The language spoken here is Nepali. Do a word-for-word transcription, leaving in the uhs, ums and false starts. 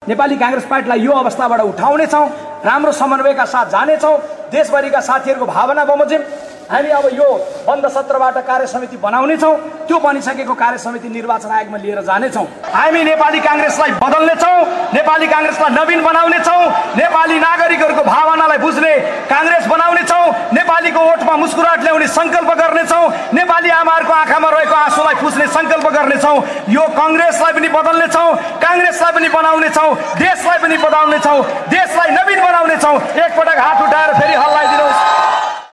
नेपाली कांग्रेस पार्टीलाई यो अवस्थाबाट उठाउनेछौँ, राम्रो समन्वयका साथ जानेछौँ, देशभरिका साथीहरूको भावना बमोजिम हामी अब यो बन्द सत्रबाट कार्य समिति बनाउनेछौँ, त्यो बनिसकेको कार्य समिति निर्वाचन आयोगमा लिएर जानेछौँ। हामी नेपाली कांग्रेसलाई बदल्नेछौँ, नेपाली कांग्रेसलाई नवीन बनाउनेछौँ, नेपाली नागरिकहरूको भावनालाई बुझ्ने कांग्रेस बनाउनेछौँ, नेपालीको ओठमा मुस्कुराहट ल्याउने सङ्कल्प गर्नेछौँ, नेपाली आमाहरूको आँखामा रहेको आँसुलाई पुस्ने सङ्कल्प गर्नेछौँ। यो कांग्रेसलाई पनि बदल्नेछौँ, कांग्रेसलाई पनि बनाउनेछौँ, देशलाई पनि बदल्नेछौँ, देशलाई नवीन बनाउनेछौँ। एकपटक हात उठाएर फेरि हल्लाइदिनुहोस्।